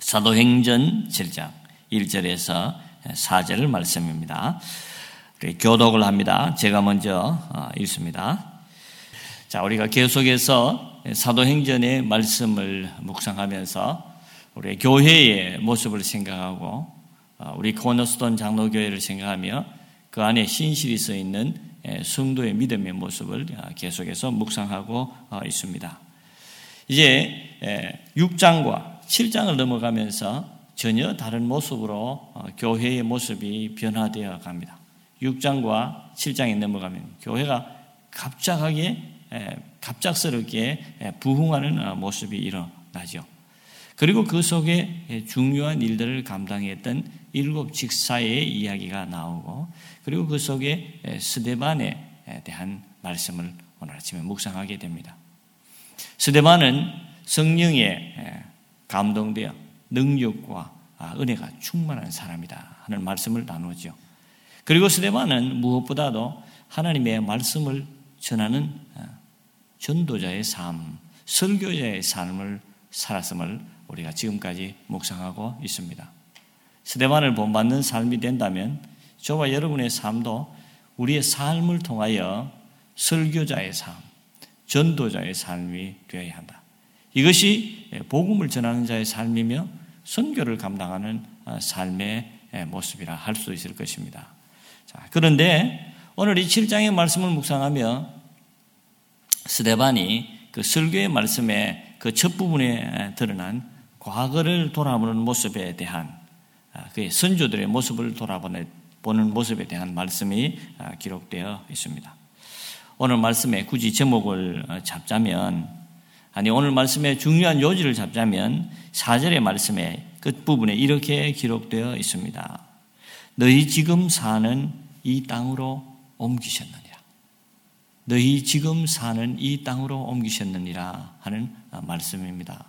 사도행전 7장 1절에서 4절 말씀입니다. 교독을 합니다. 제가 먼저 읽습니다. 자, 우리가 계속해서 사도행전의 말씀을 묵상하면서 우리 교회의 모습을 생각하고 우리 코너스톤 장로교회를 생각하며 그 안에 신실히 서 있는 성도의 믿음의 모습을 계속해서 묵상하고 있습니다. 이제 6장과 7장을 넘어가면서 전혀 다른 모습으로 교회의 모습이 변화되어 갑니다. 6장과 7장에 넘어가면 교회가 갑작스럽게 부흥하는 모습이 일어나죠. 그리고 그 속에 중요한 일들을 감당했던 7 직사의 이야기가 나오고, 그리고 그 속에 스데반에 대한 말씀을 오늘 아침에 묵상하게 됩니다. 스데반은 성령에 감동되어 능력과 은혜가 충만한 사람이다 하는 말씀을 나누죠. 그리고 스데반은 무엇보다도 하나님의 말씀을 전하는 전도자의 삶, 설교자의 삶을 살았음을 우리가 지금까지 묵상하고 있습니다. 스데반을 본받는 삶이 된다면 저와 여러분의 삶도 우리의 삶을 통하여 설교자의 삶, 전도자의 삶이 되어야 한다. 이것이 복음을 전하는 자의 삶이며 선교를 감당하는 삶의 모습이라 할 수 있을 것입니다. 자, 그런데 오늘 이 7장의 말씀을 묵상하며 스데반이 그 설교의 말씀의 그 첫 부분에 드러난 과거를 돌아보는 모습에 대한 그의 선조들의 모습을 돌아보는 모습에 대한 말씀이 기록되어 있습니다. 오늘 말씀에 굳이 제목을 잡자면, 오늘 말씀의 중요한 요지를 잡자면 4절의 말씀의 끝부분에 이렇게 기록되어 있습니다. 너희 지금 사는 이 땅으로 옮기셨느니라. 너희 지금 사는 이 땅으로 옮기셨느니라 하는 말씀입니다.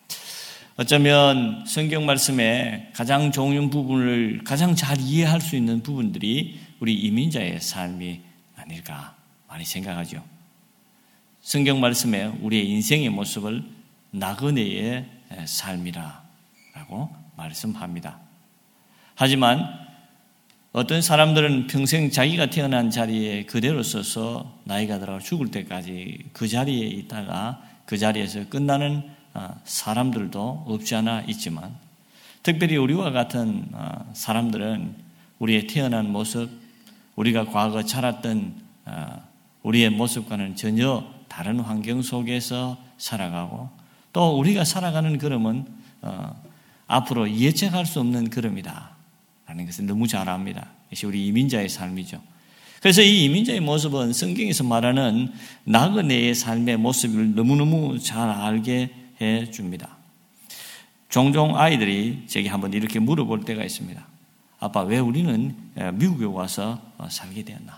어쩌면 성경 말씀의 가장 좋은 부분을 가장 잘 이해할 수 있는 부분들이 우리 이민자의 삶이 아닐까 많이 생각하죠. 성경 말씀에 우리의 인생의 모습을 나그네의 삶이라고 말씀합니다. 하지만 어떤 사람들은 평생 자기가 태어난 자리에 그대로 서서 나이가 들어 죽을 때까지 그 자리에 있다가 그 자리에서 끝나는 사람들도 없지 않아 있지만, 특별히 우리와 같은 사람들은 우리의 태어난 모습, 우리가 과거 자랐던 우리의 모습과는 전혀 다른 환경 속에서 살아가고, 또 우리가 살아가는 걸음은 앞으로 예측할 수 없는 걸음이다 라는 것을 너무 잘 압니다. 이것이 우리 이민자의 삶이죠. 그래서 이 이민자의 모습은 성경에서 말하는 나그네의 삶의 모습을 너무너무 잘 알게 해줍니다. 종종 아이들이 제게 한번 이렇게 물어볼 때가 있습니다. 아빠, 왜 우리는 미국에 와서 살게 되었나?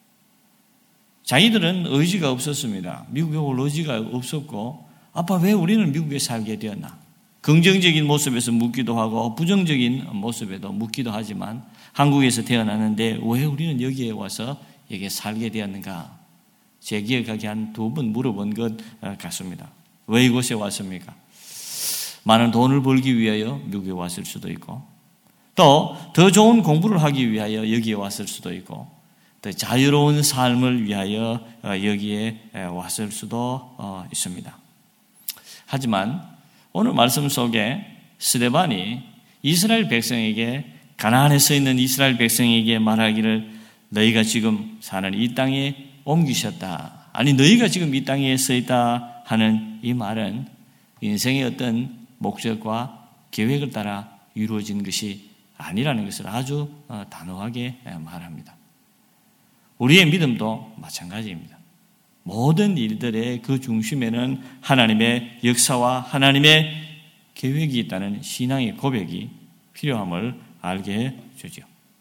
자기들은 의지가 없었습니다. 미국에 올 의지가 없었고, 아빠, 왜 우리는 미국에 살게 되었나? 긍정적인 모습에서 묻기도 하고 부정적인 모습에도 묻기도 하지만, 한국에서 태어났는데 왜 우리는 여기에 와서 여기에 살게 되었는가? 제 기억하기 한 2번 물어본 것 같습니다. 왜 이곳에 왔습니까? 많은 돈을 벌기 위하여 미국에 왔을 수도 있고, 또 더 좋은 공부를 하기 위하여 여기에 왔을 수도 있고, 더 자유로운 삶을 위하여 여기에 왔을 수도 있습니다. 하지만 오늘 말씀 속에 스데반이 이스라엘 백성에게, 가나안에 서 있는 이스라엘 백성에게 말하기를 너희가 지금 사는 이 땅에 옮기셨다, 아니 너희가 지금 이 땅에 서 있다 하는 이 말은 인생의 어떤 목적과 계획을 따라 이루어진 것이 아니라는 것을 아주 단호하게 말합니다. 우리의 믿음도 마찬가지입니다. 모든 일들의 그 중심에는 하나님의 역사와 하나님의 계획이 있다는 신앙의 고백이 필요함을 알게 해주죠.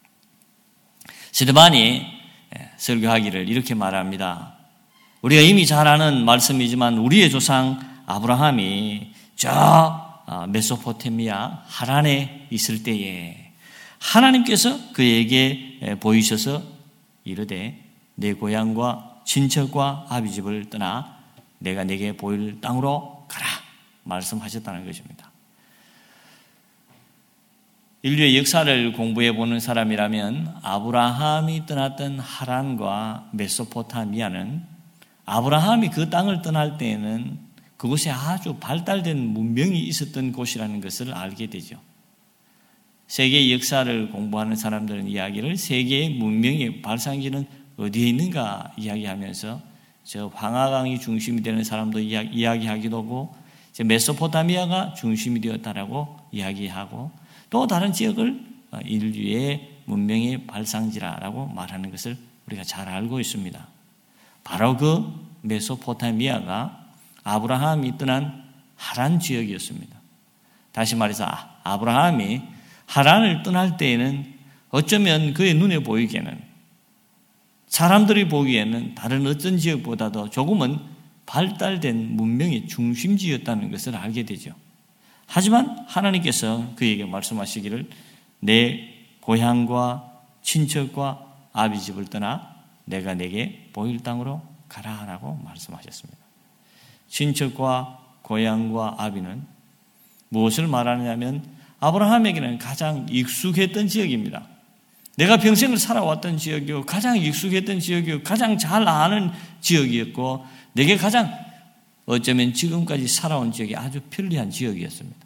스데반이 설교하기를 이렇게 말합니다. 우리가 이미 잘 아는 말씀이지만 우리의 조상 아브라함이 저 메소포타미아 하란에 있을 때에 하나님께서 그에게 보이셔서 이르되 내 고향과 친척과 아비집을 떠나 내가 내게 보일 땅으로 가라 말씀하셨다는 것입니다. 인류의 역사를 공부해 보는 사람이라면 아브라함이 떠났던 하란과 메소포타미아는 아브라함이 그 땅을 떠날 때에는 그곳에 아주 발달된 문명이 있었던 곳이라는 것을 알게 되죠. 세계의 역사를 공부하는 사람들은 이야기를 세계의 문명의 발상지는 어디에 있는가 이야기하면서 저 황하강이 중심이 되는 사람도 이야기하기도 하고 메소포타미아가 중심이 되었다라고 이야기하고 또 다른 지역을 인류의 문명의 발상지라라고 말하는 것을 우리가 잘 알고 있습니다. 바로 그 메소포타미아가 아브라함이 떠난 하란 지역이었습니다. 다시 말해서 아브라함이 하란을 떠날 때에는 어쩌면 그의 눈에 보이기에는 사람들이 보기에는 다른 어떤 지역보다도 조금은 발달된 문명의 중심지였다는 것을 알게 되죠. 하지만 하나님께서 그에게 말씀하시기를 내 고향과 친척과 아비 집을 떠나 내가 내게 보일 땅으로 가라라고 말씀하셨습니다. 친척과 고향과 아비는 무엇을 말하느냐면 아브라함에게는 가장 익숙했던 지역입니다. 내가 평생을 살아왔던 지역이요, 가장 익숙했던 지역이요, 가장 잘 아는 지역이었고 내게 가장 어쩌면 지금까지 살아온 지역이 아주 편리한 지역이었습니다.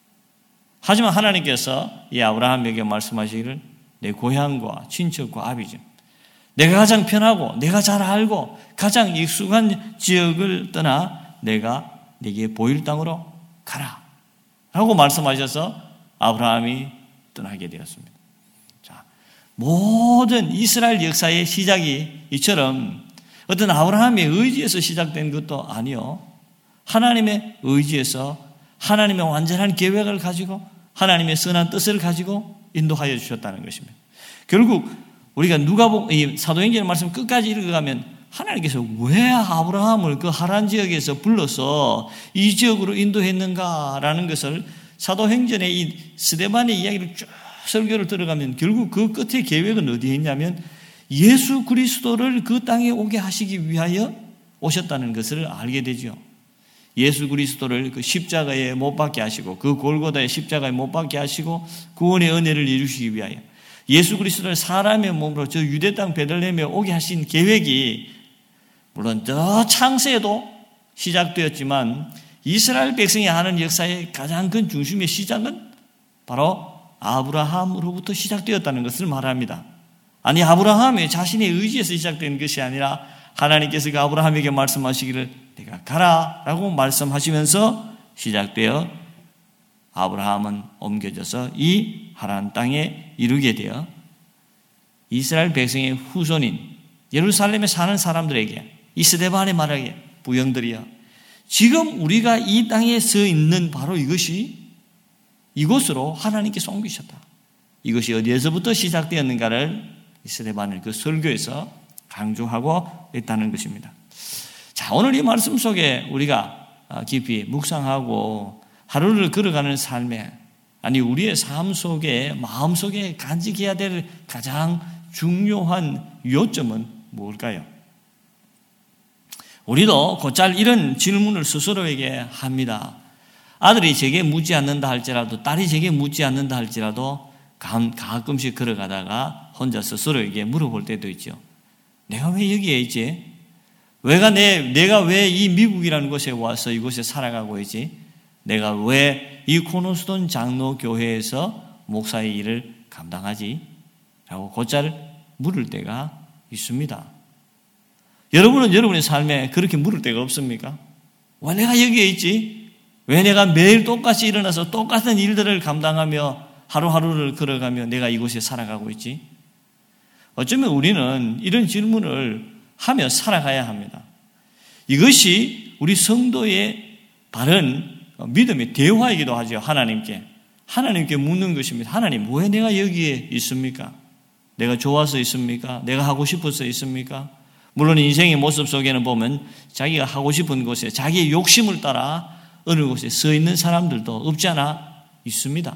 하지만 하나님께서 이 아브라함에게 말씀하시기를 내 고향과 친척과 아비집, 내가 가장 편하고 내가 잘 알고 가장 익숙한 지역을 떠나 내가 네게 보일 땅으로 가라 라고 말씀하셔서 아브라함이 떠나게 되었습니다. 자, 모든 이스라엘 역사의 시작이 이처럼 어떤 아브라함의 의지에서 시작된 것도 아니요, 하나님의 의지에서 하나님의 완전한 계획을 가지고 하나님의 선한 뜻을 가지고 인도하여 주셨다는 것입니다. 결국 우리가 이 사도행전 말씀 끝까지 읽어가면 하나님께서 왜 아브라함을 그 하란 지역에서 불러서 이 지역으로 인도했는가라는 것을 사도행전의 이 스데반의 이야기를 쭉 설교를 들어가면 결국 그 끝의 계획은 어디에 있냐면 예수 그리스도를 그 땅에 오게 하시기 위하여 오셨다는 것을 알게 되죠. 예수 그리스도를 그 십자가에 못 박게 하시고 그 골고다의 십자가에 못 박게 하시고 구원의 은혜를 이루시기 위하여 예수 그리스도를 사람의 몸으로 저 유대 땅 베들레헴에 오게 하신 계획이 물론 저 창세에도 시작되었지만 이스라엘 백성이 하는 역사의 가장 큰 중심의 시작은 바로 아브라함으로부터 시작되었다는 것을 말합니다. 아니 아브라함의 자신의 의지에서 시작된 것이 아니라 하나님께서 그 아브라함에게 말씀하시기를 내가 가라 라고 말씀하시면서 시작되어 아브라함은 옮겨져서 이 하란 땅에 이르게 되어 이스라엘 백성의 후손인 예루살렘에 사는 사람들에게 이 스데반의 말하기에 부형들이여 지금 우리가 이 땅에 서 있는 바로 이것이 이곳으로 하나님께서 옮기셨다. 이것이 어디에서부터 시작되었는가를 이 스데반의 그 설교에서 강조하고 있다는 것입니다. 자, 오늘 이 말씀 속에 우리가 깊이 묵상하고 하루를 걸어가는 삶에 아니 우리의 삶 속에 마음 속에 간직해야 될 가장 중요한 요점은 무엇일까요? 우리도 곧잘 이런 질문을 스스로에게 합니다. 아들이 제게 묻지 않는다 할지라도 딸이 제게 묻지 않는다 할지라도 가끔씩 걸어가다가 혼자 스스로에게 물어볼 때도 있죠. 내가 왜 여기에 있지? 내가 왜 이 미국이라는 곳에 와서 이곳에 살아가고 있지? 내가 왜 이 코너스톤 장로교회에서 목사의 일을 감당하지? 라고 곧잘 물을 때가 있습니다. 여러분은 여러분의 삶에 그렇게 물을 때가 없습니까? 왜 내가 여기에 있지? 왜 내가 매일 똑같이 일어나서 똑같은 일들을 감당하며 하루하루를 걸어가며 내가 이곳에 살아가고 있지? 어쩌면 우리는 이런 질문을 하며 살아가야 합니다. 이것이 우리 성도의 바른 믿음의 대화이기도 하죠. 하나님께 묻는 것입니다. 하나님, 왜 내가 여기에 있습니까? 내가 좋아서 있습니까? 내가 하고 싶어서 있습니까? 물론 인생의 모습 속에는 보면 자기가 하고 싶은 곳에 자기의 욕심을 따라 어느 곳에 서 있는 사람들도 없지 않아 있습니다.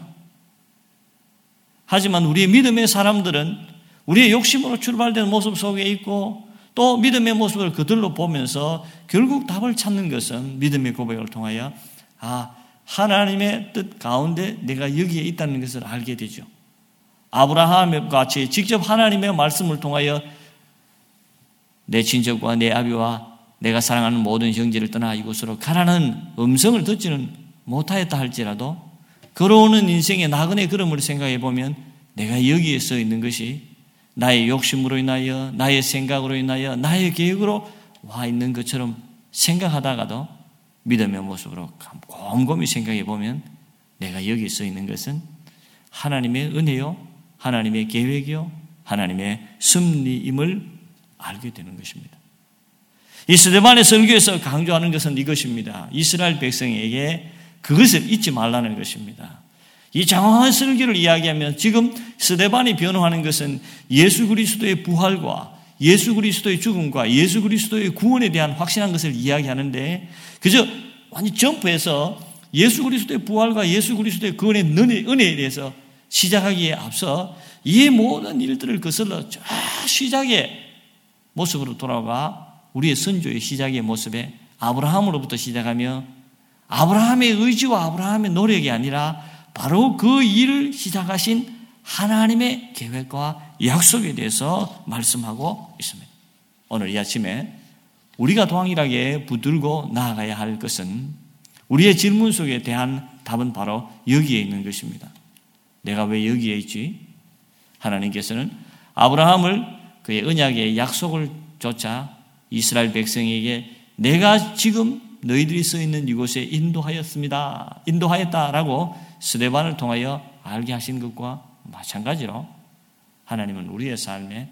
하지만 우리의 믿음의 사람들은 우리의 욕심으로 출발된 모습 속에 있고 또 믿음의 모습을 그들로 보면서 결국 답을 찾는 것은 믿음의 고백을 통하여 하나님의 뜻 가운데 내가 여기에 있다는 것을 알게 되죠. 아브라함과 같이 직접 하나님의 말씀을 통하여 내 친척과 내 아비와 내가 사랑하는 모든 형제를 떠나 이곳으로 가라는 음성을 듣지는 못하였다 할지라도 걸어오는 인생의 나그네 걸음을 생각해 보면 내가 여기에 서 있는 것이 나의 욕심으로 인하여 나의 생각으로 인하여 나의 계획으로 와 있는 것처럼 생각하다가도 믿음의 모습으로 곰곰이 생각해 보면 내가 여기에 서 있는 것은 하나님의 은혜요, 하나님의 계획이요, 하나님의 섭리임을 알게 되는 것입니다. 이 스데반의 설교에서 강조하는 것은 이것입니다. 이스라엘 백성에게 그것을 잊지 말라는 것입니다. 이 장황한 설교를 이야기하면 지금 스데반이 변호하는 것은 예수 그리스도의 부활과 예수 그리스도의 죽음과 예수 그리스도의 구원에 대한 확신한 것을 이야기하는데 그저 완전히 점프해서 예수 그리스도의 부활과 예수 그리스도의 구원의 은혜에 대해서 시작하기에 앞서 이 모든 일들을 거슬러 쫙 시작의 모습으로 돌아가 우리의 선조의 시작의 모습에 아브라함으로부터 시작하며 아브라함의 의지와 아브라함의 노력이 아니라 바로 그 일을 시작하신 하나님의 계획과 약속에 대해서 말씀하고 있습니다. 오늘 이 아침에 우리가 동일하게 붙들고 나아가야 할 것은 우리의 질문 속에 대한 답은 바로 여기에 있는 것입니다. 내가 왜 여기에 있지? 하나님께서는 아브라함을 그의 언약의 약속을 조차 이스라엘 백성에게 내가 지금 너희들이 서 있는 이곳에 인도하였다라고 스데반을 통하여 알게 하신 것과 마찬가지로 하나님은 우리의 삶에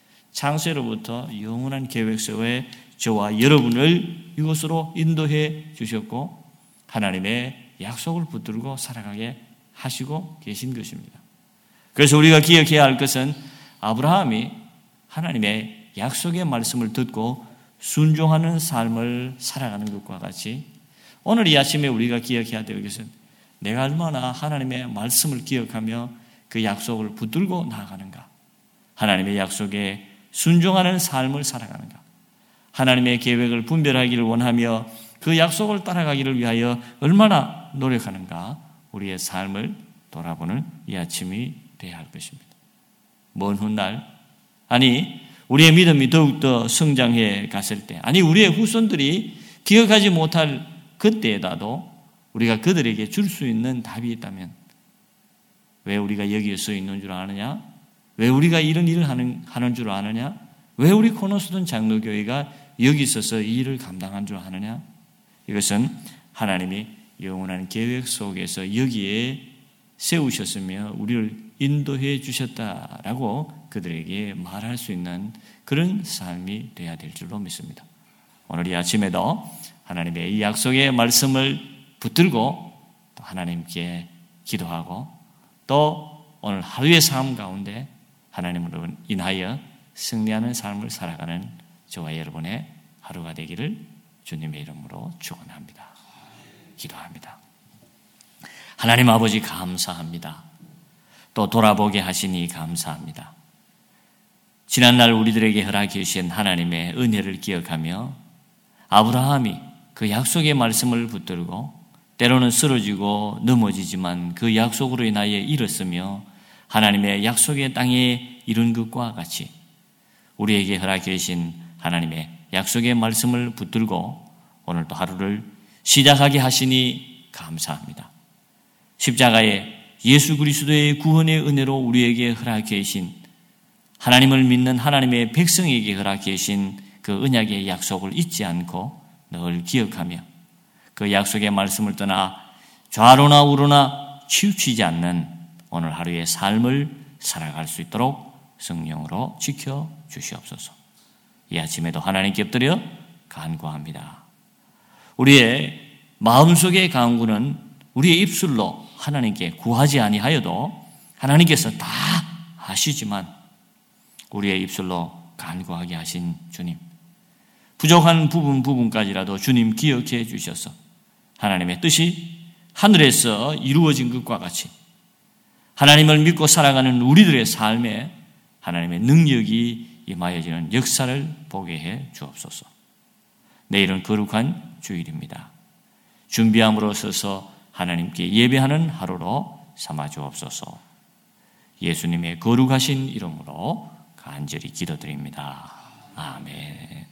창세로부터 영원한 계획 속에 저와 여러분을 이곳으로 인도해 주셨고 하나님의 약속을 붙들고 살아가게 하시고 계신 것입니다. 그래서 우리가 기억해야 할 것은 아브라함이 하나님의 약속의 말씀을 듣고 순종하는 삶을 살아가는 것과 같이 오늘 이 아침에 우리가 기억해야 될 것은 내가 얼마나 하나님의 말씀을 기억하며 그 약속을 붙들고 나아가는가, 하나님의 약속에 순종하는 삶을 살아가는가, 하나님의 계획을 분별하기를 원하며 그 약속을 따라가기를 위하여 얼마나 노력하는가, 우리의 삶을 돌아보는 이 아침이 되어야 할 것입니다. 먼 훗날, 아니 우리의 믿음이 더욱더 성장해 갔을 때, 아니 우리의 후손들이 기억하지 못할 그때에다도 우리가 그들에게 줄 수 있는 답이 있다면 왜 우리가 여기에 서 있는 줄 아느냐? 왜 우리가 이런 일을 하는 줄 아느냐? 왜 우리 코너스ton 장로교회가 여기 있어서 이 일을 감당한 줄 아느냐? 이것은 하나님이 영원한 계획 속에서 여기에 세우셨으며 우리를 인도해 주셨다라고 그들에게 말할 수 있는 그런 삶이 되어야 될 줄로 믿습니다. 오늘 이 아침에도 하나님의 이 약속의 말씀을 붙들고 또 하나님께 기도하고 또 오늘 하루의 삶 가운데 하나님으로 인하여 승리하는 삶을 살아가는 저와 여러분의 하루가 되기를 주님의 이름으로 축원합니다. 기도합니다. 하나님 아버지 감사합니다. 또 돌아보게 하시니 감사합니다. 지난날 우리들에게 허락해 주신 하나님의 은혜를 기억하며 아브라함이 그 약속의 말씀을 붙들고 때로는 쓰러지고 넘어지지만 그 약속으로 인하여 일었으며 하나님의 약속의 땅에 이룬 것과 같이 우리에게 허락해 주신 하나님의 약속의 말씀을 붙들고 오늘도 하루를 시작하게 하시니 감사합니다. 십자가에 예수 그리스도의 구원의 은혜로 우리에게 허락해 주신 하나님을 믿는 하나님의 백성에게 허락해 주신 그 언약의 약속을 잊지 않고 늘 기억하며 그 약속의 말씀을 떠나 좌로나 우로나 치우치지 않는 오늘 하루의 삶을 살아갈 수 있도록 성령으로 지켜주시옵소서. 이 아침에도 하나님께 엎드려 간구합니다. 우리의 마음속의 간구는 우리의 입술로 하나님께 구하지 아니하여도 하나님께서 다 아시지만 우리의 입술로 간구하게 하신 주님, 부족한 부분까지라도 주님 기억해 주셔서 하나님의 뜻이 하늘에서 이루어진 것과 같이 하나님을 믿고 살아가는 우리들의 삶에 하나님의 능력이 임하여지는 역사를 보게 해 주옵소서. 내일은 거룩한 주일입니다. 준비함으로 서서 하나님께 예배하는 하루로 삼아 주옵소서. 예수님의 거룩하신 이름으로 간절히 기도드립니다. 아멘.